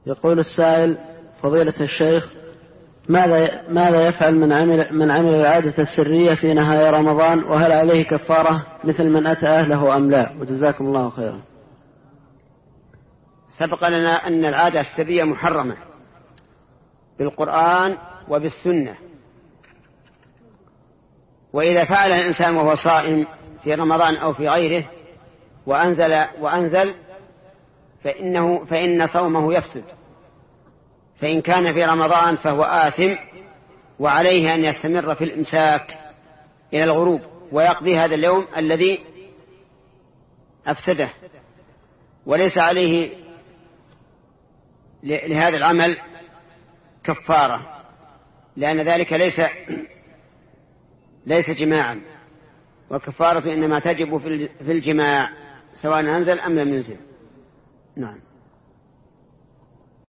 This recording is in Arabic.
يقول السائل: فضيلة الشيخ، ماذا يفعل من عمل العادة السرية في نهاية رمضان، وهل عليه كفارة مثل من أتى أهله أم لا؟ وجزاكم الله خيرا. سبق لنا أن العادة السرية محرمة بالقرآن وبالسنة، وإذا فعل الإنسان وهو صائم في رمضان أو في غيره وأنزل فإن صومه يفسد، فإن كان في رمضان فهو آثم، وعليه أن يستمر في الإمساك إلى الغروب ويقضي هذا اليوم الذي أفسده، وليس عليه لهذا العمل كفارة، لأن ذلك ليس جماعا، وكفارة إنما تجب في الجماع سواء أنزل أم لم ينزل. نعم.